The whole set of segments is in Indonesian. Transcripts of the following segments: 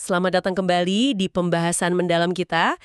selamat datang kembali di pembahasan mendalam kita.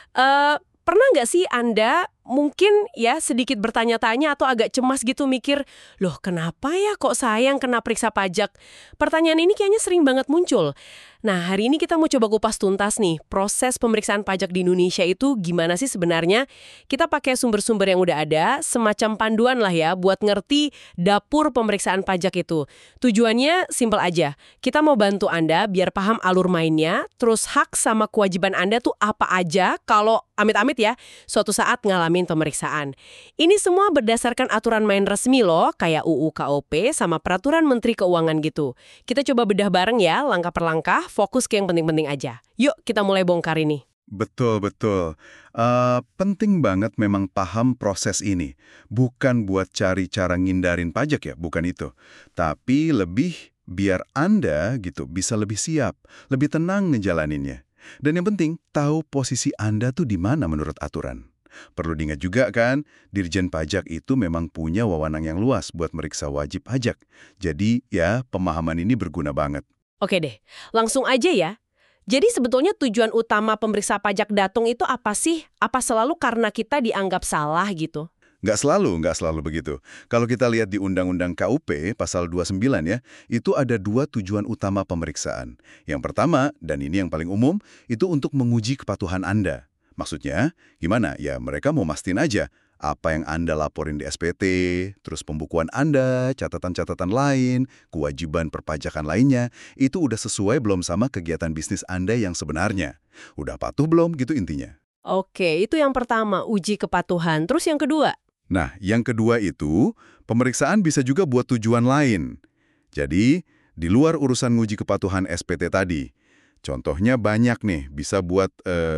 Pernah nggak sih Anda mungkin ya sedikit bertanya-tanya atau agak cemas gitu mikir, loh kenapa ya kok saya yang kena periksa pajak? Pertanyaan ini kayaknya sering banget muncul. Nah, hari ini kita mau coba kupas tuntas nih, proses pemeriksaan pajak di Indonesia itu gimana sih sebenarnya? Kita pakai sumber-sumber yang udah ada, semacam panduan lah ya buat ngerti dapur pemeriksaan pajak itu. Tujuannya simpel aja, kita mau bantu Anda biar paham alur mainnya, terus hak sama kewajiban Anda tuh apa aja kalau amit-amit ya, suatu saat ngalamin pemeriksaan. Ini semua berdasarkan aturan main resmi loh, kayak UU KOP sama Peraturan Menteri Keuangan gitu. Kita coba bedah bareng ya, langkah per langkah, fokus ke yang penting-penting aja. Yuk, kita mulai bongkar ini. Betul, betul. Penting banget memang paham proses ini. Bukan buat cari cara ngindarin pajak ya, bukan itu. Tapi lebih biar Anda gitu bisa lebih siap, lebih tenang ngejalaninnya. Dan yang penting, tahu posisi Anda tuh di mana menurut aturan. Perlu diingat juga kan, Dirjen Pajak itu memang punya wewenang yang luas buat meriksa wajib pajak. Jadi ya, pemahaman ini berguna banget. Oke deh, langsung aja ya. Jadi sebetulnya tujuan utama pemeriksa pajak datang itu apa sih? Apa selalu karena kita dianggap salah gitu? Nggak selalu begitu. Kalau kita lihat di Undang-Undang KUP, pasal 29 ya, itu ada dua tujuan utama pemeriksaan. Yang pertama, dan ini yang paling umum, itu untuk menguji kepatuhan Anda. Maksudnya, gimana? Ya mereka mau mastiin aja apa yang Anda laporin di SPT, terus pembukuan Anda, catatan-catatan lain, kewajiban perpajakan lainnya, itu udah sesuai belum sama kegiatan bisnis Anda yang sebenarnya. Udah patuh belum gitu intinya. Oke, itu yang pertama, uji kepatuhan. Terus yang kedua? Nah, yang kedua itu, pemeriksaan bisa juga buat tujuan lain. Jadi, di luar urusan nguji kepatuhan SPT tadi. Contohnya banyak nih, bisa buat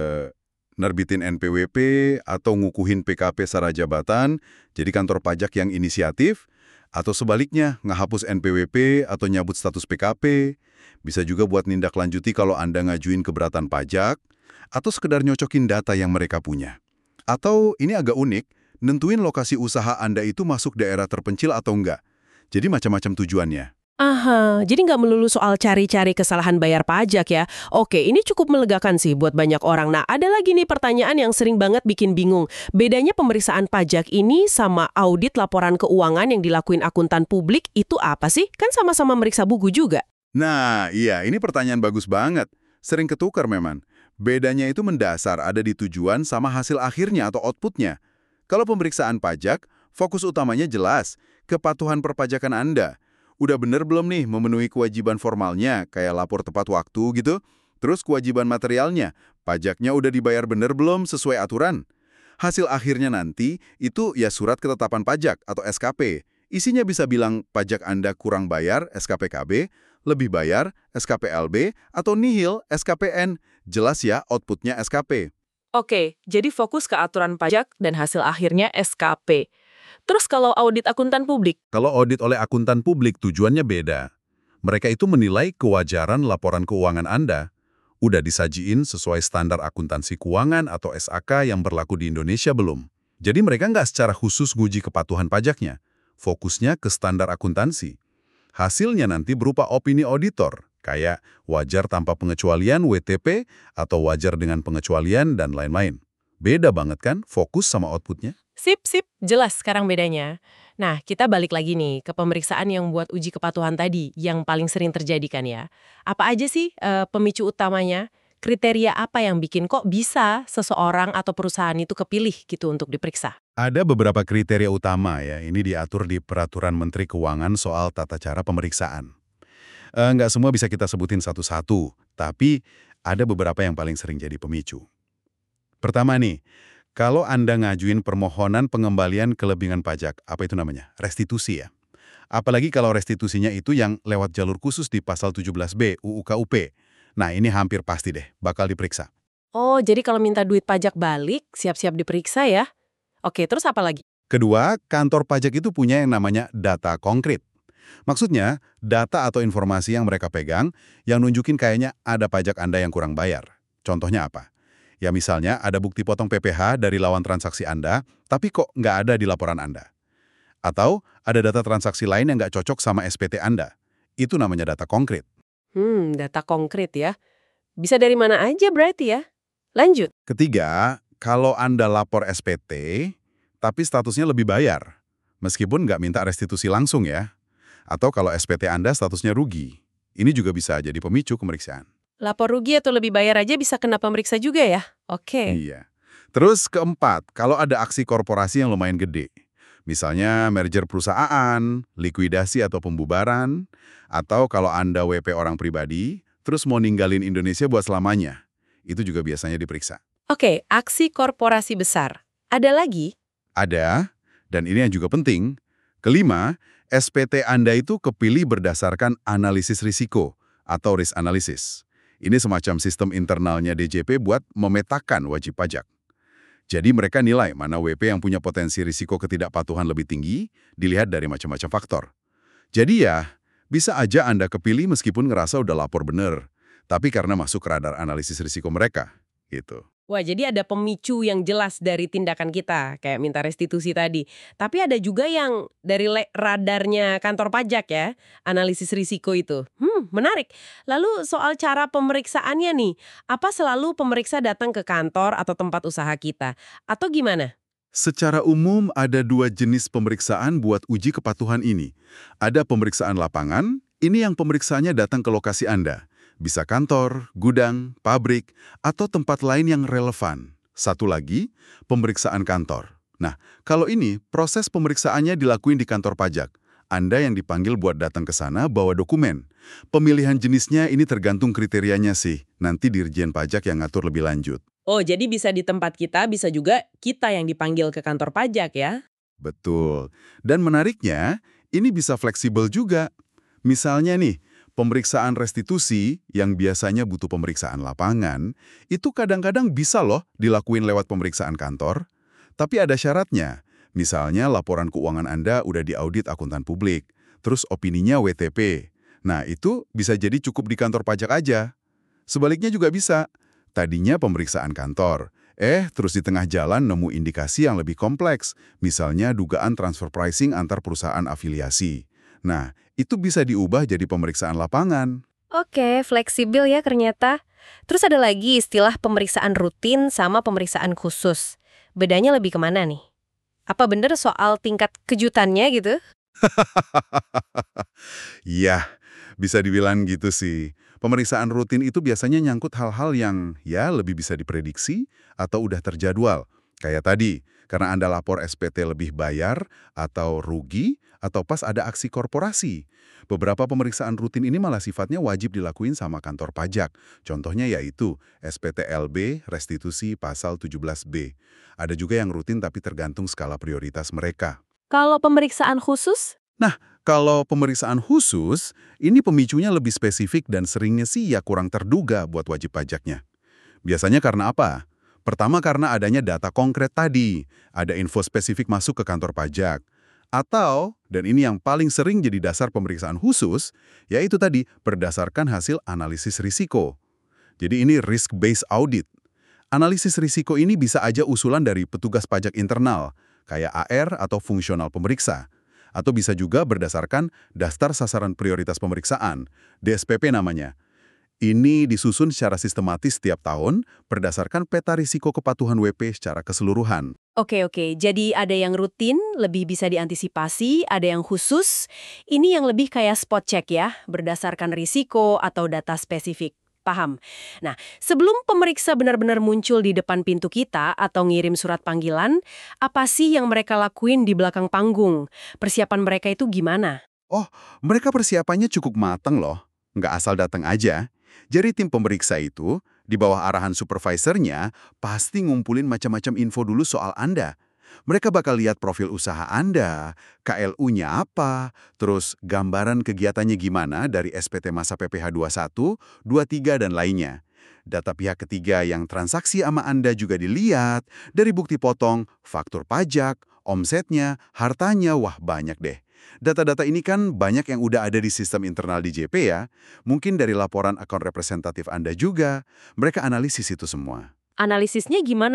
nerbitin NPWP atau ngukuhin PKP sara jabatan, jadi kantor pajak yang inisiatif, atau sebaliknya, ngehapus NPWP atau nyabut status PKP. Bisa juga buat nindaklanjuti kalau Anda ngajuin keberatan pajak, atau sekedar nyocokin data yang mereka punya. Atau ini agak unik, nentuin lokasi usaha Anda itu masuk daerah terpencil atau enggak. Jadi macam-macam tujuannya. Aha, jadi nggak melulu soal cari-cari kesalahan bayar pajak ya. Oke, ini cukup melegakan sih buat banyak orang. Nah, ada lagi nih pertanyaan yang sering banget bikin bingung. Bedanya pemeriksaan pajak ini sama audit laporan keuangan yang dilakuin akuntan publik itu apa sih? Kan sama-sama meriksa buku juga. Nah, iya, ini pertanyaan bagus banget. Sering ketukar memang. Bedanya itu mendasar ada di tujuan sama hasil akhirnya atau outputnya. Kalau pemeriksaan pajak, fokus utamanya jelas, kepatuhan perpajakan Anda. Udah bener belum nih memenuhi kewajiban formalnya, kayak lapor tepat waktu gitu? Terus kewajiban materialnya, pajaknya udah dibayar bener belum sesuai aturan? Hasil akhirnya nanti, itu ya surat ketetapan pajak atau SKP. Isinya bisa bilang pajak Anda kurang bayar, SKPKB, lebih bayar, SKPLB, atau nihil, SKPN. Jelas ya outputnya SKP. Oke, jadi fokus ke aturan pajak dan hasil akhirnya SKP. Terus kalau audit akuntan publik, Kalau audit oleh akuntan publik tujuannya beda. Mereka itu menilai kewajaran laporan keuangan Anda. Udah disajiin sesuai standar akuntansi keuangan atau SAK yang berlaku di Indonesia belum. Jadi mereka nggak secara khusus nguji kepatuhan pajaknya. Fokusnya ke standar akuntansi. Hasilnya nanti berupa opini auditor, kayak wajar tanpa pengecualian WTP atau wajar dengan pengecualian dan lain-lain. Beda banget kan fokus sama outputnya? Sip, jelas sekarang bedanya. Nah, kita balik lagi nih ke pemeriksaan yang buat uji kepatuhan tadi, yang paling sering terjadi kan ya. Apa aja sih pemicu utamanya? Kriteria apa yang bikin kok bisa seseorang atau perusahaan itu kepilih gitu untuk diperiksa? Ada beberapa kriteria utama ya, ini diatur di Peraturan Menteri Keuangan soal tata cara pemeriksaan. Nggak semua bisa kita sebutin satu-satu, tapi ada beberapa yang paling sering jadi pemicu. Pertama nih, kalau Anda ngajuin permohonan pengembalian kelebihan pajak, apa itu namanya? Restitusi ya. Apalagi kalau restitusinya itu yang lewat jalur khusus di pasal 17B UU KUP. Nah, ini hampir pasti deh, bakal diperiksa. Oh, jadi kalau minta duit pajak balik, siap-siap diperiksa ya? Oke, terus apa lagi? Kedua, kantor pajak itu punya yang namanya data konkret. Maksudnya, data atau informasi yang mereka pegang yang nunjukin kayaknya ada pajak Anda yang kurang bayar. Contohnya apa? Ya misalnya ada bukti potong PPh dari lawan transaksi Anda, tapi kok nggak ada di laporan Anda. Atau ada data transaksi lain yang nggak cocok sama SPT Anda. Itu namanya data konkret. Data konkret ya. bisa dari mana aja berarti ya. Lanjut. Ketiga, kalau Anda lapor SPT, tapi statusnya lebih bayar, meskipun nggak minta restitusi langsung ya. Atau kalau SPT Anda statusnya rugi, ini juga bisa jadi pemicu pemeriksaan. Lapor rugi atau lebih bayar aja bisa kena pemeriksa juga ya? Oke. Iya. Terus keempat, kalau ada aksi korporasi yang lumayan gede. Misalnya merger perusahaan, likuidasi atau pembubaran, atau kalau Anda WP orang pribadi, terus mau ninggalin Indonesia buat selamanya. Itu juga biasanya diperiksa. Oke, aksi korporasi besar. Ada lagi? Ada, dan ini yang juga penting. Kelima, SPT Anda itu kepilih berdasarkan analisis risiko atau risk analysis. Ini semacam sistem internalnya DJP buat memetakan wajib pajak. Jadi mereka nilai mana WP yang punya potensi risiko ketidakpatuhan lebih tinggi, dilihat dari macam-macam faktor. Jadi ya, bisa aja Anda kepilih meskipun ngerasa udah lapor bener, tapi karena masuk ke radar analisis risiko mereka. Gitu. Wah, jadi ada pemicu yang jelas dari tindakan kita, kayak minta restitusi tadi. Tapi ada juga yang dari radarnya kantor pajak ya, analisis risiko itu. Menarik. Lalu soal cara pemeriksaannya nih, apa selalu pemeriksa datang ke kantor atau tempat usaha kita? Atau gimana? Secara umum ada dua jenis pemeriksaan buat uji kepatuhan ini. Ada pemeriksaan lapangan, ini yang pemeriksaannya datang ke lokasi Anda. Bisa kantor, gudang, pabrik, atau tempat lain yang relevan. Satu lagi, pemeriksaan kantor. Nah, kalau ini, proses pemeriksaannya dilakuin di kantor pajak. Anda yang dipanggil buat datang ke sana bawa dokumen. Pemilihan jenisnya ini tergantung kriterianya sih. Nanti Dirjen Pajak yang ngatur lebih lanjut. Oh, jadi bisa di tempat kita, bisa juga kita yang dipanggil ke kantor pajak ya? Betul. Dan menariknya, ini bisa fleksibel juga. Misalnya nih, pemeriksaan restitusi yang biasanya butuh pemeriksaan lapangan, itu kadang-kadang bisa loh dilakuin lewat pemeriksaan kantor. Tapi ada syaratnya. Misalnya laporan keuangan Anda udah diaudit akuntan publik, terus opininya WTP. Nah, itu bisa jadi cukup di kantor pajak aja. Sebaliknya juga bisa. Tadinya pemeriksaan kantor, terus di tengah jalan nemu indikasi yang lebih kompleks, misalnya dugaan transfer pricing antar perusahaan afiliasi. Nah, itu bisa diubah jadi pemeriksaan lapangan. Oke, fleksibel ya ternyata. Terus ada lagi istilah pemeriksaan rutin sama pemeriksaan khusus. Bedanya lebih kemana nih? Apa bener soal tingkat kejutannya gitu? Iya, bisa dibilang gitu sih. Pemeriksaan rutin itu biasanya nyangkut hal-hal yang ya lebih bisa diprediksi atau udah terjadwal. Kayak tadi, karena Anda lapor SPT lebih bayar atau rugi atau pas ada aksi korporasi. Beberapa pemeriksaan rutin ini malah sifatnya wajib dilakuin sama kantor pajak. Contohnya yaitu SPT LB, restitusi pasal 17B. Ada juga yang rutin tapi tergantung skala prioritas mereka. Kalau pemeriksaan khusus? Kalau pemeriksaan khusus, ini pemicunya lebih spesifik dan seringnya sih ya kurang terduga buat wajib pajaknya. Biasanya karena apa? Pertama karena adanya data konkret tadi, ada info spesifik masuk ke kantor pajak. Atau, dan ini yang paling sering jadi dasar pemeriksaan khusus, yaitu tadi berdasarkan hasil analisis risiko. Jadi ini risk-based audit. Analisis risiko ini bisa aja usulan dari petugas pajak internal, kayak AR atau fungsional pemeriksa. Atau bisa juga berdasarkan daftar sasaran prioritas pemeriksaan, DSPP namanya. Ini disusun secara sistematis setiap tahun berdasarkan peta risiko kepatuhan WP secara keseluruhan. Oke, jadi ada yang rutin, lebih bisa diantisipasi, ada yang khusus. Ini yang lebih kayak spot check ya, berdasarkan risiko atau data spesifik. Paham. Nah, sebelum pemeriksa benar-benar muncul di depan pintu kita atau ngirim surat panggilan, apa sih yang mereka lakuin di belakang panggung? Persiapan mereka itu gimana? Mereka persiapannya cukup matang loh, nggak asal datang aja. Jadi tim pemeriksa itu, di bawah arahan supervisornya, pasti ngumpulin macam-macam info dulu soal Anda. Mereka bakal lihat profil usaha Anda, KLU-nya apa, terus gambaran kegiatannya gimana dari SPT masa PPh 21, 23, dan lainnya. Data pihak ketiga yang transaksi sama Anda juga dilihat, dari bukti potong, faktur pajak, omsetnya, hartanya, wah banyak deh. Data-data ini kan banyak yang udah ada di sistem internal DJP ya. Mungkin dari laporan akun representatif Anda juga. Mereka analisis itu semua. Analisisnya gimana tuh?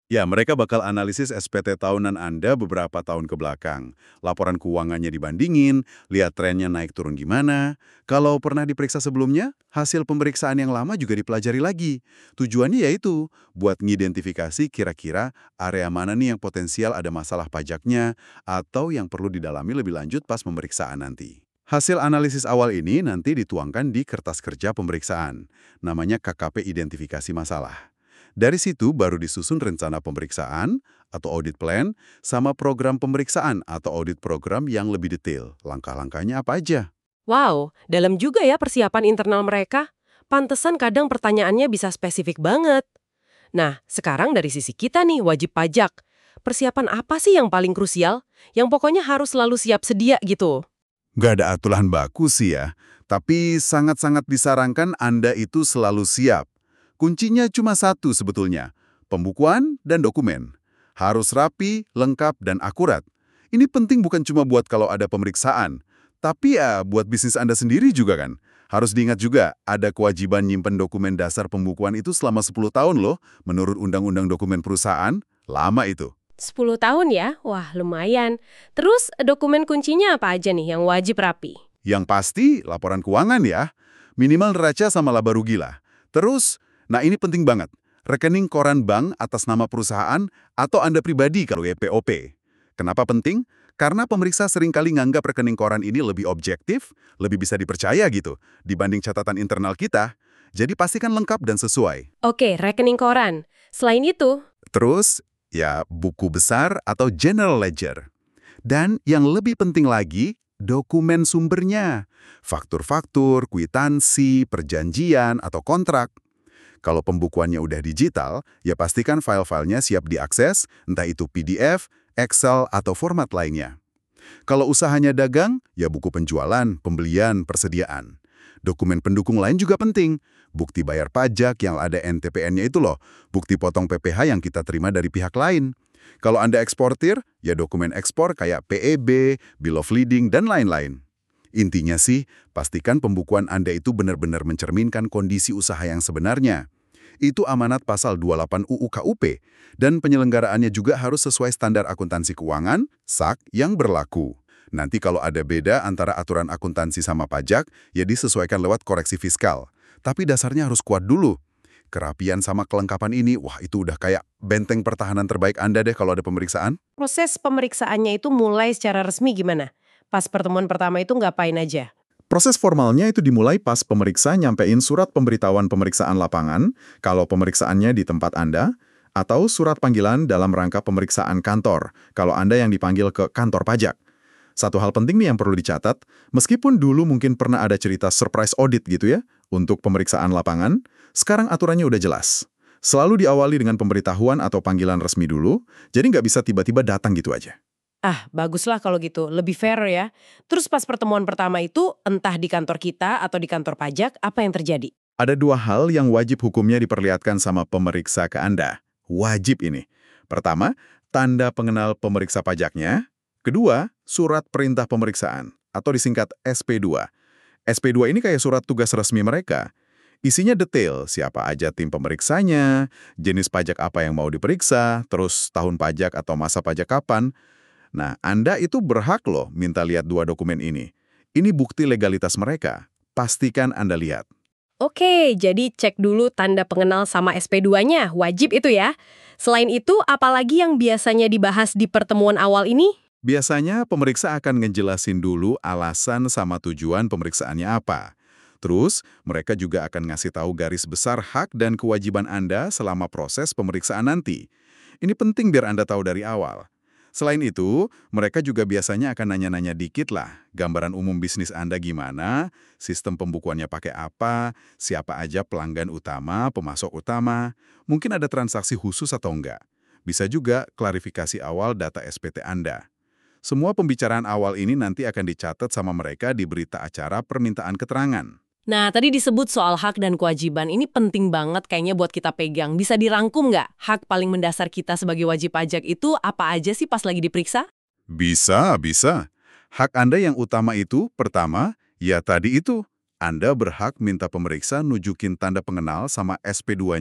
Ya, mereka bakal analisis SPT tahunan Anda beberapa tahun ke belakang. Laporan keuangannya dibandingin, lihat trennya naik turun gimana. Kalau pernah diperiksa sebelumnya, hasil pemeriksaan yang lama juga dipelajari lagi. Tujuannya yaitu buat ngidentifikasi kira-kira area mana nih yang potensial ada masalah pajaknya atau yang perlu didalami lebih lanjut pas pemeriksaan nanti. Hasil analisis awal ini nanti dituangkan di kertas kerja pemeriksaan. Namanya KKP Identifikasi Masalah. Dari situ baru disusun rencana pemeriksaan atau audit plan sama program pemeriksaan atau audit program yang lebih detail. Langkah-langkahnya apa aja? Wow, dalam juga ya persiapan internal mereka. Pantesan kadang pertanyaannya bisa spesifik banget. Nah, sekarang dari sisi kita nih, wajib pajak. Persiapan apa sih yang paling krusial? Yang pokoknya harus selalu siap sedia gitu. Nggak ada aturan baku sih ya, tapi sangat-sangat disarankan Anda itu selalu siap. Kuncinya cuma satu sebetulnya, pembukuan dan dokumen. Harus rapi, lengkap, dan akurat. Ini penting bukan cuma buat kalau ada pemeriksaan, tapi ya buat bisnis Anda sendiri juga kan. Harus diingat juga, ada kewajiban nyimpen dokumen dasar pembukuan itu selama 10 tahun loh, menurut Undang-Undang Dokumen Perusahaan, lama itu. 10 tahun ya? Wah, lumayan. Terus dokumen kuncinya apa aja nih yang wajib rapi? Yang pasti, laporan keuangan ya. Minimal neraca sama laba rugi lah. Terus, nah ini penting banget, rekening koran bank atas nama perusahaan atau Anda pribadi kalau YPOP. Kenapa penting? Karena pemeriksa seringkali nganggap rekening koran ini lebih objektif, lebih bisa dipercaya gitu, dibanding catatan internal kita. Jadi pastikan lengkap dan sesuai. Oke, rekening koran. Selain itu, Terus, ya buku besar atau general ledger. Dan yang lebih penting lagi, dokumen sumbernya. Faktur-faktur, kwitansi, perjanjian, atau kontrak. Kalau pembukuannya udah digital, ya pastikan file-filenya siap diakses, entah itu PDF, Excel, atau format lainnya. Kalau usahanya dagang, ya buku penjualan, pembelian, persediaan. Dokumen pendukung lain juga penting. Bukti bayar pajak yang ada NTPN-nya itu loh, bukti potong PPh yang kita terima dari pihak lain. Kalau Anda eksportir, ya dokumen ekspor kayak PEB, Bill of Lading, dan lain-lain. Intinya sih, pastikan pembukuan Anda itu benar-benar mencerminkan kondisi usaha yang sebenarnya. Itu amanat pasal 28 UU KUP, dan penyelenggaraannya juga harus sesuai standar akuntansi keuangan, SAK, yang berlaku. Nanti kalau ada beda antara aturan akuntansi sama pajak, ya disesuaikan lewat koreksi fiskal. Tapi dasarnya harus kuat dulu. Kerapian sama kelengkapan ini, wah itu udah kayak benteng pertahanan terbaik Anda deh kalau ada pemeriksaan. Proses pemeriksaannya itu mulai secara resmi gimana? Pas pertemuan pertama itu ngapain aja? Proses formalnya itu dimulai pas pemeriksa nyampein surat pemberitahuan pemeriksaan lapangan, kalau pemeriksaannya di tempat Anda, atau surat panggilan dalam rangka pemeriksaan kantor, kalau Anda yang dipanggil ke kantor pajak. Satu hal penting nih yang perlu dicatat, meskipun dulu mungkin pernah ada cerita surprise audit gitu ya, untuk pemeriksaan lapangan, sekarang aturannya udah jelas. Selalu diawali dengan pemberitahuan atau panggilan resmi dulu, jadi nggak bisa tiba-tiba datang gitu aja. Ah, baguslah kalau gitu. Lebih fair ya. Terus pas pertemuan pertama itu, entah di kantor kita atau di kantor pajak, apa yang terjadi? Ada dua hal yang wajib hukumnya diperlihatkan sama pemeriksa ke Anda. Wajib ini. Pertama, tanda pengenal pemeriksa pajaknya. Kedua, surat perintah pemeriksaan, atau disingkat SP2. SP2 ini kayak surat tugas resmi mereka. Isinya detail, siapa aja tim pemeriksanya, jenis pajak apa yang mau diperiksa, terus tahun pajak atau masa pajak kapan. Nah, Anda itu berhak loh minta lihat dua dokumen ini. Ini bukti legalitas mereka. Pastikan Anda lihat. oke, jadi cek dulu tanda pengenal sama SP2-nya, wajib itu ya. Selain itu, apalagi yang biasanya dibahas di pertemuan awal ini? Biasanya pemeriksa akan ngejelasin dulu alasan sama tujuan pemeriksaannya apa. Terus, mereka juga akan ngasih tahu garis besar hak dan kewajiban Anda selama proses pemeriksaan nanti. Ini penting biar Anda tahu dari awal. Selain itu, mereka juga biasanya akan nanya-nanya dikit lah, gambaran umum bisnis Anda gimana, sistem pembukuannya pakai apa, siapa aja pelanggan utama, pemasok utama, mungkin ada transaksi khusus atau enggak. Bisa juga klarifikasi awal data SPT Anda. Semua pembicaraan awal ini nanti akan dicatat sama mereka di berita acara permintaan keterangan. Nah, tadi disebut soal hak dan kewajiban. Ini penting banget kayaknya buat kita pegang. Bisa dirangkum nggak? Hak paling mendasar kita sebagai wajib pajak itu apa aja sih pas lagi diperiksa? Bisa. Hak Anda yang utama itu, pertama, ya tadi itu. Anda berhak minta pemeriksa nunjukin tanda pengenal sama SP2-nya.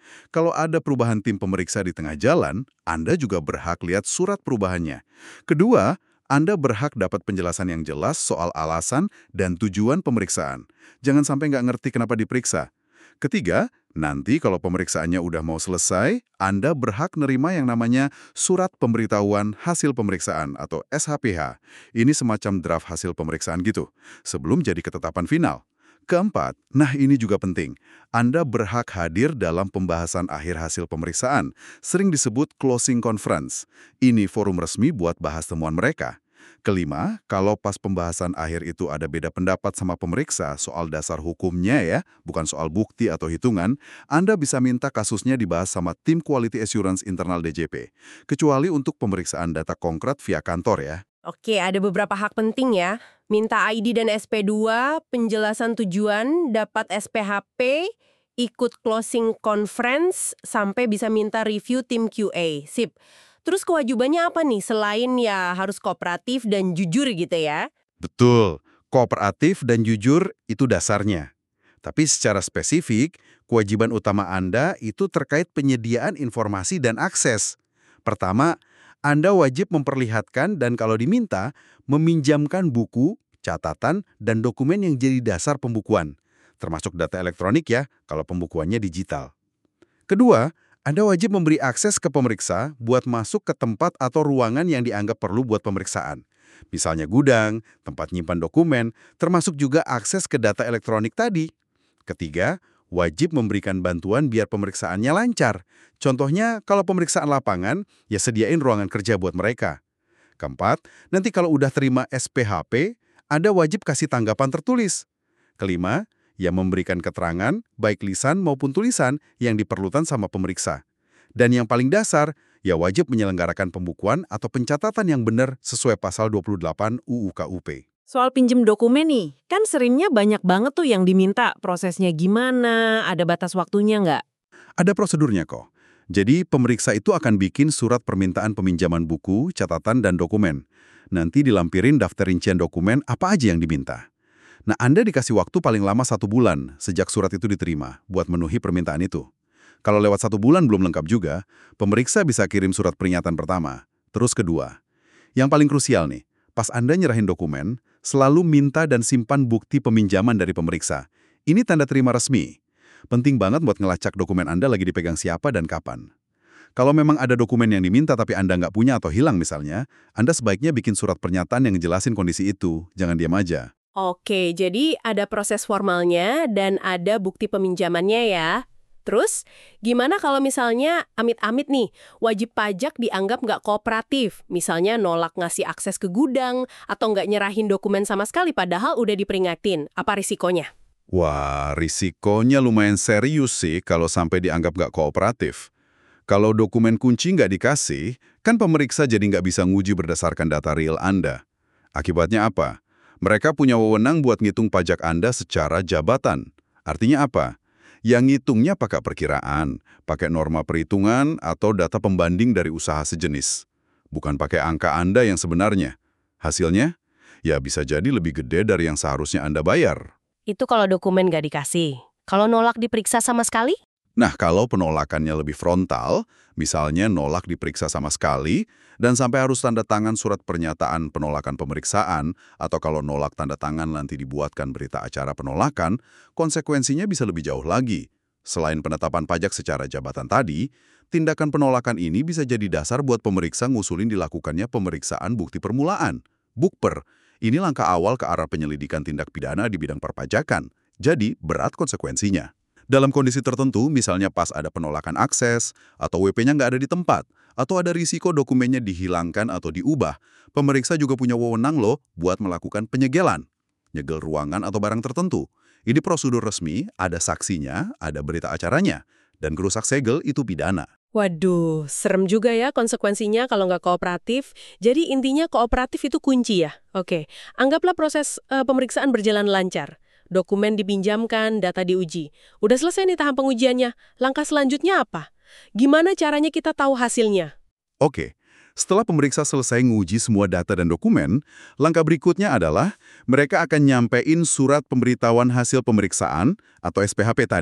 Kalau ada perubahan tim pemeriksa di tengah jalan, Anda juga berhak lihat surat perubahannya. Kedua, Anda berhak dapat penjelasan yang jelas soal alasan dan tujuan pemeriksaan. Jangan sampai nggak ngerti kenapa diperiksa. Ketiga, nanti kalau pemeriksaannya udah mau selesai, Anda berhak nerima yang namanya Surat Pemberitahuan Hasil Pemeriksaan atau SHPH. Ini semacam draft hasil pemeriksaan gitu, sebelum jadi ketetapan final. Keempat, nah ini juga penting, Anda berhak hadir dalam pembahasan akhir hasil pemeriksaan, sering disebut closing conference. Ini forum resmi buat bahas temuan mereka. Kelima, kalau pas pembahasan akhir itu ada beda pendapat sama pemeriksa soal dasar hukumnya ya, bukan soal bukti atau hitungan, Anda bisa minta kasusnya dibahas sama tim Quality Assurance internal DJP, kecuali untuk pemeriksaan data konkret via kantor ya. Oke, ada beberapa hak penting ya. Minta ID dan SP2, penjelasan tujuan, dapat SPHP, ikut closing conference, sampai bisa minta review tim QA. Sip. Terus kewajibannya apa nih selain ya harus kooperatif dan jujur gitu ya? Betul, kooperatif dan jujur itu dasarnya. Tapi secara spesifik, kewajiban utama Anda itu terkait penyediaan informasi dan akses. Pertama, Anda wajib memperlihatkan dan kalau diminta, meminjamkan buku, catatan, dan dokumen yang jadi dasar pembukuan. Termasuk data elektronik ya, kalau pembukuannya digital. Kedua, Anda wajib memberi akses ke pemeriksa buat masuk ke tempat atau ruangan yang dianggap perlu buat pemeriksaan. Misalnya gudang, tempat nyimpan dokumen, termasuk juga akses ke data elektronik tadi. Ketiga, wajib memberikan bantuan biar pemeriksaannya lancar. Contohnya, kalau pemeriksaan lapangan, ya sediain ruangan kerja buat mereka. Keempat, nanti kalau udah terima SPHP, Anda wajib kasih tanggapan tertulis. Kelima, yang memberikan keterangan, baik lisan maupun tulisan, yang diperlukan sama pemeriksa. Dan yang paling dasar, ya wajib menyelenggarakan pembukuan atau pencatatan yang benar sesuai pasal 28 UU KUP. Soal pinjem dokumen nih, kan seringnya banyak banget tuh yang diminta. Prosesnya gimana? Ada batas waktunya nggak? Ada prosedurnya kok. Jadi pemeriksa itu akan bikin surat permintaan peminjaman buku, catatan, dan dokumen. Nanti dilampirin daftar rincian dokumen apa aja yang diminta. Nah, Anda dikasih waktu paling lama 1 bulan sejak surat itu diterima buat memenuhi permintaan itu. Kalau lewat 1 bulan belum lengkap juga, pemeriksa bisa kirim surat peringatan pertama. Terus kedua. Yang paling krusial nih, pas Anda nyerahin dokumen, selalu minta dan simpan bukti peminjaman dari pemeriksa. Ini tanda terima resmi. Penting banget buat ngelacak dokumen Anda lagi dipegang siapa dan kapan. Kalau memang ada dokumen yang diminta tapi Anda nggak punya atau hilang misalnya, Anda sebaiknya bikin surat pernyataan yang ngejelasin kondisi itu. Jangan diam aja. Oke, jadi ada proses formalnya dan ada bukti peminjamannya ya. Terus, gimana kalau misalnya amit-amit nih, wajib pajak dianggap nggak kooperatif, misalnya nolak ngasih akses ke gudang, atau nggak nyerahin dokumen sama sekali padahal udah diperingatin, apa risikonya? Wah, risikonya lumayan serius sih kalau sampai dianggap nggak kooperatif. Kalau dokumen kunci nggak dikasih, kan pemeriksa jadi nggak bisa nguji berdasarkan data real Anda. Akibatnya apa? Mereka punya wewenang buat ngitung pajak Anda secara jabatan. Artinya apa? Yang ngitungnya pakai perkiraan, pakai norma perhitungan, atau data pembanding dari usaha sejenis. Bukan pakai angka Anda yang sebenarnya. Hasilnya? Ya bisa jadi lebih gede dari yang seharusnya Anda bayar. Itu kalau dokumen nggak dikasih. Kalau nolak diperiksa sama sekali? Nah, kalau penolakannya lebih frontal, misalnya nolak diperiksa sama sekali, dan sampai harus tanda tangan surat pernyataan penolakan pemeriksaan, atau kalau nolak tanda tangan nanti dibuatkan berita acara penolakan, konsekuensinya bisa lebih jauh lagi. Selain penetapan pajak secara jabatan tadi, tindakan penolakan ini bisa jadi dasar buat pemeriksa ngusulin dilakukannya pemeriksaan bukti permulaan. Bukper, ini langkah awal ke arah penyelidikan tindak pidana di bidang perpajakan. Jadi, berat konsekuensinya. Dalam kondisi tertentu, misalnya pas ada penolakan akses, atau WP-nya nggak ada di tempat, atau ada risiko dokumennya dihilangkan atau diubah, pemeriksa juga punya wewenang loh buat melakukan penyegelan. Nyegel ruangan atau barang tertentu. Ini prosedur resmi, ada saksinya, ada berita acaranya, dan kerusak segel itu pidana. Waduh, serem juga ya konsekuensinya kalau nggak kooperatif. Jadi intinya kooperatif itu kunci ya? Oke, anggaplah proses pemeriksaan berjalan lancar. Dokumen dipinjamkan, data diuji. Udah selesai nih tahap pengujiannya. Langkah selanjutnya apa? Gimana caranya kita tahu hasilnya? Oke, setelah pemeriksa selesai nguji semua data dan dokumen, langkah berikutnya adalah mereka akan nyampein surat pemberitahuan hasil pemeriksaan atau SPHP tadi.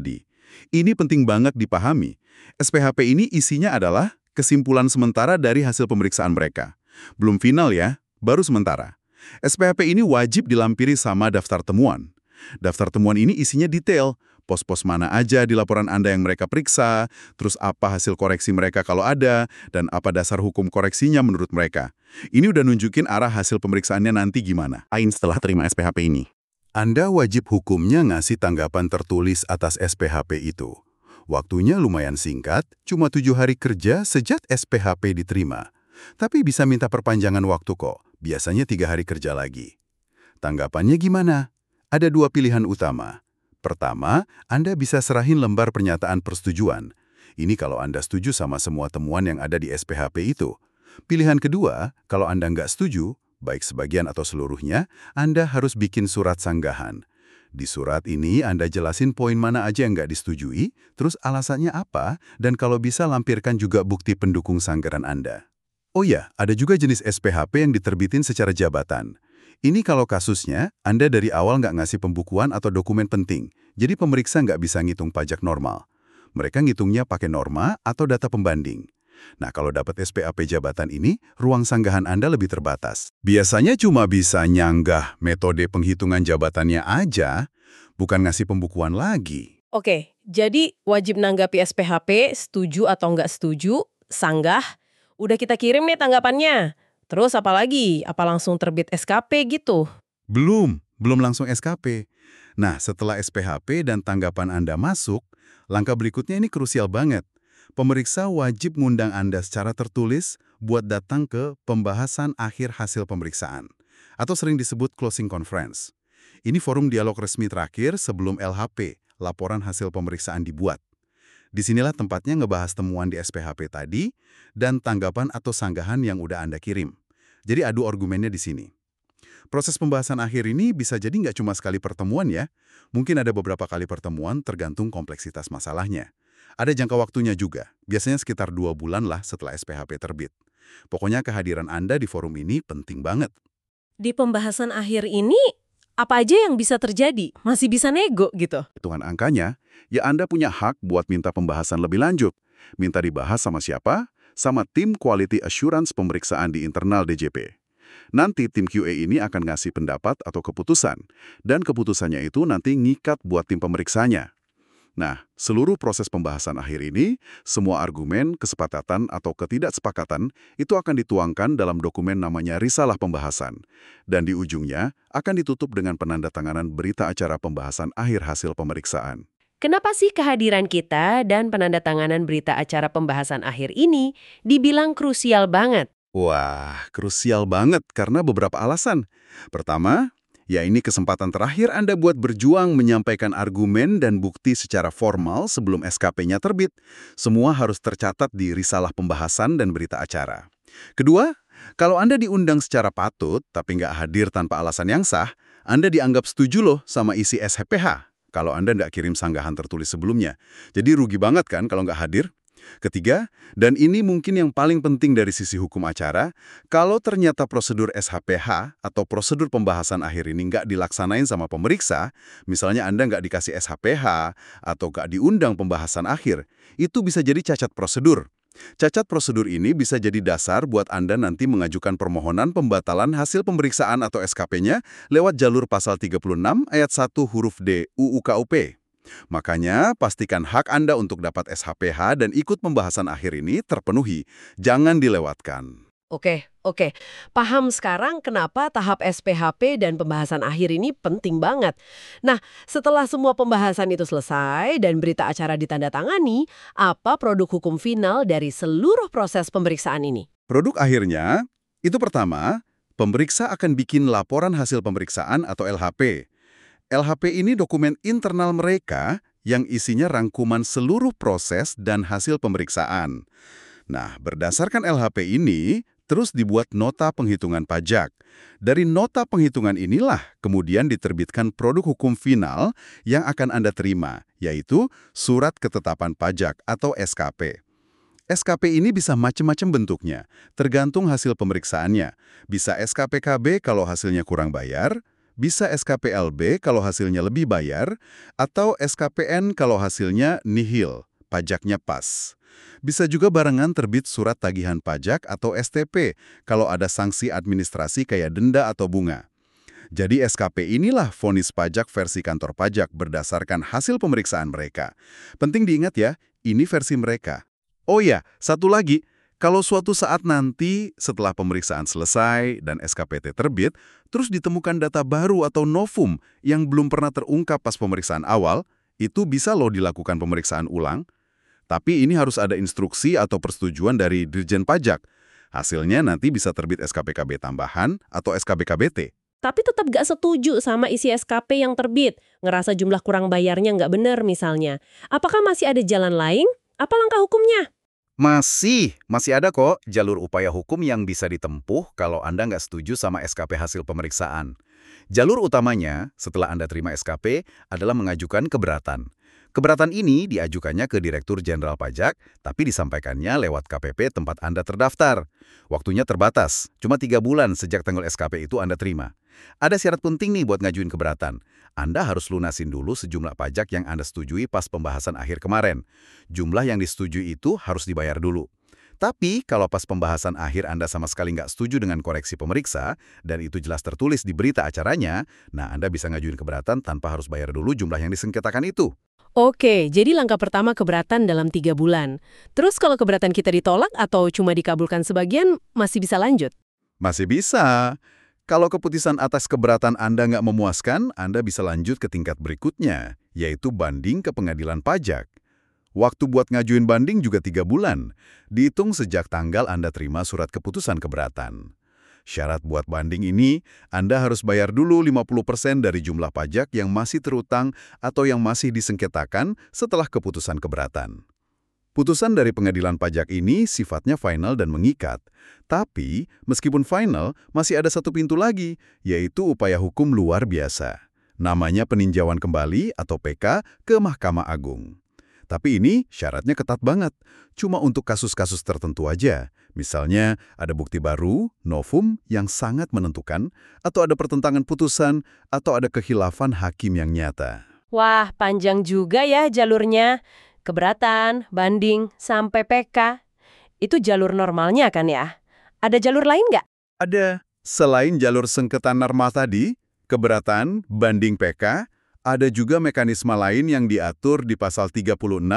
Ini penting banget dipahami. SPHP ini isinya adalah kesimpulan sementara dari hasil pemeriksaan mereka. Belum final ya, baru sementara. SPHP ini wajib dilampiri sama daftar temuan. Daftar temuan ini isinya detail, pos-pos mana aja di laporan Anda yang mereka periksa, terus apa hasil koreksi mereka kalau ada, dan apa dasar hukum koreksinya menurut mereka. Ini udah nunjukin arah hasil pemeriksaannya nanti gimana. Setelah terima SPHP ini. Anda wajib hukumnya ngasih tanggapan tertulis atas SPHP itu. Waktunya lumayan singkat, cuma 7 hari kerja sejak SPHP diterima. Tapi bisa minta perpanjangan waktu kok, biasanya 3 hari kerja lagi. Tanggapannya gimana? Ada 2 pilihan utama. Pertama, Anda bisa serahin lembar pernyataan persetujuan. Ini kalau Anda setuju sama semua temuan yang ada di SPHP itu. Pilihan kedua, kalau Anda nggak setuju, baik sebagian atau seluruhnya, Anda harus bikin surat sanggahan. Di surat ini Anda jelasin poin mana aja yang nggak disetujui, terus alasannya apa, dan kalau bisa lampirkan juga bukti pendukung sanggahan Anda. Oh ya, ada juga jenis SPHP yang diterbitin secara jabatan. Ini kalau kasusnya, Anda dari awal nggak ngasih pembukuan atau dokumen penting, jadi pemeriksa nggak bisa ngitung pajak normal. Mereka ngitungnya pakai norma atau data pembanding. Nah, kalau dapat SPHP jabatan ini, ruang sanggahan Anda lebih terbatas. Biasanya cuma bisa nyanggah metode penghitungan jabatannya aja, bukan ngasih pembukuan lagi. Oke, jadi wajib nanggapi SPHP, setuju atau nggak setuju, sanggah, udah kita kirim nih tanggapannya. Terus apa lagi? Apa langsung terbit SKP gitu? Belum langsung SKP. Nah, setelah SPHP dan tanggapan Anda masuk, langkah berikutnya ini krusial banget. Pemeriksa wajib ngundang Anda secara tertulis buat datang ke pembahasan akhir hasil pemeriksaan, atau sering disebut closing conference. Ini forum dialog resmi terakhir sebelum LHP, laporan hasil pemeriksaan dibuat. Disinilah tempatnya ngebahas temuan di SPHP tadi dan tanggapan atau sanggahan yang udah Anda kirim. Jadi adu argumennya di sini. Proses pembahasan akhir ini bisa jadi nggak cuma sekali pertemuan ya, mungkin ada beberapa kali pertemuan tergantung kompleksitas masalahnya. Ada jangka waktunya juga, biasanya sekitar 2 bulan lah setelah SPHP terbit. Pokoknya kehadiran Anda di forum ini penting banget. Di pembahasan akhir ini, apa aja yang bisa terjadi? Masih bisa nego gitu? Hitungan angkanya, ya Anda punya hak buat minta pembahasan lebih lanjut. Minta dibahas sama siapa? Sama tim Quality Assurance pemeriksaan di internal DJP. Nanti tim QA ini akan ngasih pendapat atau keputusan, dan keputusannya itu nanti ngikat buat tim pemeriksanya. Nah, seluruh proses pembahasan akhir ini, semua argumen, kesepakatan, atau ketidaksepakatan itu akan dituangkan dalam dokumen namanya risalah pembahasan. Dan di ujungnya akan ditutup dengan penandatanganan berita acara pembahasan akhir hasil pemeriksaan. Kenapa sih kehadiran kita dan penandatanganan berita acara pembahasan akhir ini dibilang krusial banget? Wah, krusial banget karena beberapa alasan. Pertama, ya ini kesempatan terakhir Anda buat berjuang menyampaikan argumen dan bukti secara formal sebelum SKP-nya terbit. Semua harus tercatat di risalah pembahasan dan berita acara. Kedua, kalau Anda diundang secara patut tapi nggak hadir tanpa alasan yang sah, Anda dianggap setuju loh sama isi SPH kalau Anda nggak kirim sanggahan tertulis sebelumnya. Jadi rugi banget kan kalau nggak hadir? Ketiga, dan ini mungkin yang paling penting dari sisi hukum acara, kalau ternyata prosedur SHPH atau prosedur pembahasan akhir ini nggak dilaksanain sama pemeriksa, misalnya Anda nggak dikasih SHPH atau nggak diundang pembahasan akhir, itu bisa jadi cacat prosedur. Cacat prosedur ini bisa jadi dasar buat Anda nanti mengajukan permohonan pembatalan hasil pemeriksaan atau SKP-nya lewat jalur pasal 36 ayat 1 huruf D UU KUP. Makanya, pastikan hak Anda untuk dapat SHPH dan ikut pembahasan akhir ini terpenuhi. Jangan dilewatkan. Oke. Paham sekarang kenapa tahap SPHP dan pembahasan akhir ini penting banget. Nah, setelah semua pembahasan itu selesai dan berita acara ditandatangani, apa produk hukum final dari seluruh proses pemeriksaan ini? Produk akhirnya, itu pertama, pemeriksa akan bikin laporan hasil pemeriksaan atau LHP. LHP ini dokumen internal mereka yang isinya rangkuman seluruh proses dan hasil pemeriksaan. Nah, berdasarkan LHP ini, terus dibuat nota penghitungan pajak. Dari nota penghitungan inilah kemudian diterbitkan produk hukum final yang akan Anda terima, yaitu Surat Ketetapan Pajak atau SKP. SKP ini bisa macam-macam bentuknya, tergantung hasil pemeriksaannya. Bisa SKPKB kalau hasilnya kurang bayar, Bisa SKPLB kalau hasilnya lebih bayar, atau SKPN kalau hasilnya nihil, pajaknya pas. Bisa juga barengan terbit surat tagihan pajak atau STP kalau ada sanksi administrasi kayak denda atau bunga. Jadi SKP inilah vonis pajak versi kantor pajak berdasarkan hasil pemeriksaan mereka. Penting diingat ya, ini versi mereka. Oh ya, satu lagi. Kalau suatu saat nanti setelah pemeriksaan selesai dan SKPT terbit, terus ditemukan data baru atau novum yang belum pernah terungkap pas pemeriksaan awal, itu bisa loh dilakukan pemeriksaan ulang. Tapi ini harus ada instruksi atau persetujuan dari Dirjen Pajak. Hasilnya nanti bisa terbit SKPKB tambahan atau SKBKBT. Tapi tetap gak setuju sama isi SKP yang terbit. Ngerasa jumlah kurang bayarnya nggak benar misalnya. Apakah masih ada jalan lain? Apa langkah hukumnya? Masih ada kok jalur upaya hukum yang bisa ditempuh kalau Anda nggak setuju sama SKP hasil pemeriksaan. Jalur utamanya setelah Anda terima SKP adalah mengajukan keberatan. Keberatan ini diajukannya ke Direktur Jenderal Pajak, tapi disampaikannya lewat KPP tempat Anda terdaftar. Waktunya terbatas, cuma 3 bulan sejak tanggal SKP itu Anda terima. Ada syarat penting nih buat ngajuin keberatan. Anda harus lunasin dulu sejumlah pajak yang Anda setujui pas pembahasan akhir kemarin. Jumlah yang disetujui itu harus dibayar dulu. Tapi kalau pas pembahasan akhir Anda sama sekali nggak setuju dengan koreksi pemeriksa, dan itu jelas tertulis di berita acaranya, nah Anda bisa ngajuin keberatan tanpa harus bayar dulu jumlah yang disengketakan itu. Oke, jadi langkah pertama keberatan dalam 3 bulan. Terus kalau keberatan kita ditolak atau cuma dikabulkan sebagian, masih bisa lanjut? Masih bisa. Kalau keputusan atas keberatan Anda nggak memuaskan, Anda bisa lanjut ke tingkat berikutnya, yaitu banding ke pengadilan pajak. Waktu buat ngajuin banding juga 3 bulan, dihitung sejak tanggal Anda terima surat keputusan keberatan. Syarat buat banding ini, Anda harus bayar dulu 50% dari jumlah pajak yang masih terutang atau yang masih disengketakan setelah keputusan keberatan. Putusan dari pengadilan pajak ini sifatnya final dan mengikat. Tapi, meskipun final, masih ada satu pintu lagi, yaitu upaya hukum luar biasa. Namanya peninjauan kembali atau PK ke Mahkamah Agung. Tapi ini syaratnya ketat banget, cuma untuk kasus-kasus tertentu aja. Misalnya, ada bukti baru, novum yang sangat menentukan, atau ada pertentangan putusan, atau ada kekhilafan hakim yang nyata. Wah, panjang juga ya jalurnya. Keberatan, banding, sampai PK. Itu jalur normalnya kan ya? Ada jalur lain nggak? Ada. Selain jalur sengketa norma tadi, keberatan, banding PK, ada juga mekanisme lain yang diatur di pasal 36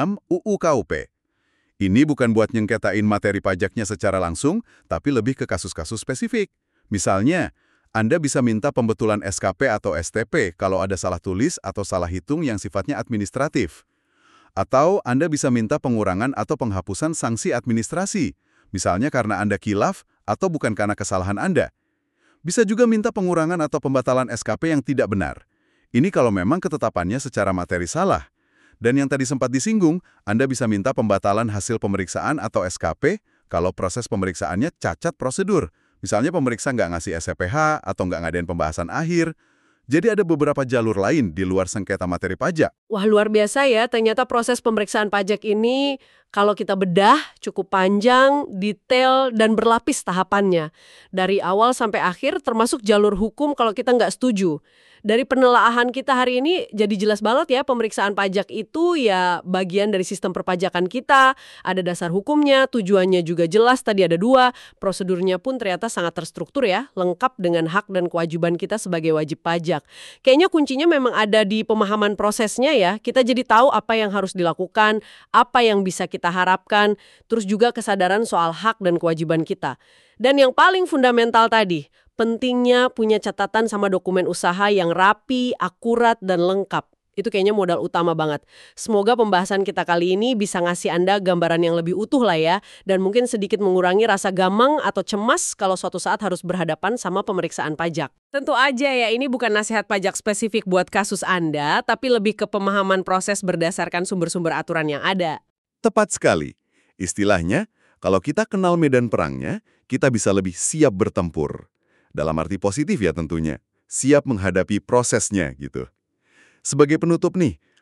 UU KUP. Ini bukan buat nyengketain materi pajaknya secara langsung, tapi lebih ke kasus-kasus spesifik. Misalnya, Anda bisa minta pembetulan SKP atau STP kalau ada salah tulis atau salah hitung yang sifatnya administratif. Atau Anda bisa minta pengurangan atau penghapusan sanksi administrasi, misalnya karena Anda khilaf atau bukan karena kesalahan Anda. Bisa juga minta pengurangan atau pembatalan SKP yang tidak benar. Ini kalau memang ketetapannya secara materi salah. Dan yang tadi sempat disinggung, Anda bisa minta pembatalan hasil pemeriksaan atau SKP kalau proses pemeriksaannya cacat prosedur. Misalnya pemeriksa nggak ngasih SPH atau nggak ngadain pembahasan akhir. Jadi ada beberapa jalur lain di luar sengketa materi pajak. Wah, luar biasa ya. Ternyata proses pemeriksaan pajak ini, kalau kita bedah, cukup panjang, detail, dan berlapis tahapannya. Dari awal sampai akhir, termasuk jalur hukum kalau kita nggak setuju. Dari penelaahan kita hari ini, jadi jelas banget ya, pemeriksaan pajak itu ya bagian dari sistem perpajakan kita. Ada dasar hukumnya, tujuannya juga jelas, tadi ada 2. Prosedurnya pun ternyata sangat terstruktur ya, lengkap dengan hak dan kewajiban kita sebagai wajib pajak. Kayaknya kuncinya memang ada di pemahaman prosesnya ya. Kita jadi tahu apa yang harus dilakukan, apa yang bisa kita harapkan, terus juga kesadaran soal hak dan kewajiban kita. Dan yang paling fundamental tadi, pentingnya punya catatan sama dokumen usaha yang rapi, akurat, dan lengkap. Itu kayaknya modal utama banget. Semoga pembahasan kita kali ini bisa ngasih Anda gambaran yang lebih utuh lah ya, dan mungkin sedikit mengurangi rasa gamang atau cemas kalau suatu saat harus berhadapan sama pemeriksaan pajak. Tentu aja ya, ini bukan nasihat pajak spesifik buat kasus Anda, tapi lebih ke pemahaman proses berdasarkan sumber-sumber aturan yang ada. Tepat sekali. Istilahnya, kalau kita kenal medan perangnya, kita bisa lebih siap bertempur. Dalam arti positif ya tentunya, siap menghadapi prosesnya gitu. Sebagai penutup nih,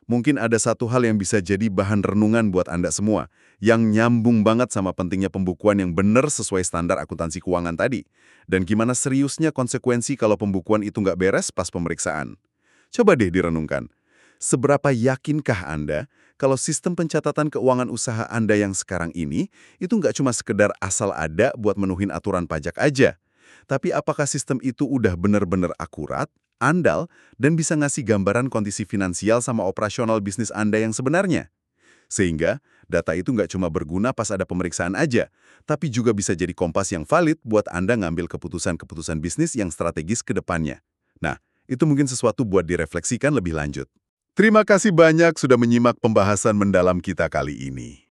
mungkin ada satu hal yang bisa jadi bahan renungan buat Anda semua, yang nyambung banget sama pentingnya pembukuan yang benar sesuai standar akuntansi keuangan tadi, dan gimana seriusnya konsekuensi kalau pembukuan itu nggak beres pas pemeriksaan. Coba deh direnungkan. Seberapa yakinkah Anda kalau sistem pencatatan keuangan usaha Anda yang sekarang ini itu nggak cuma sekedar asal ada buat menuhin aturan pajak aja, tapi apakah sistem itu udah benar-benar akurat, andal, dan bisa ngasih gambaran kondisi finansial sama operasional bisnis Anda yang sebenarnya? Sehingga data itu nggak cuma berguna pas ada pemeriksaan aja, tapi juga bisa jadi kompas yang valid buat Anda ngambil keputusan-keputusan bisnis yang strategis ke depannya. Nah, itu mungkin sesuatu buat direfleksikan lebih lanjut. Terima kasih banyak sudah menyimak pembahasan mendalam kita kali ini.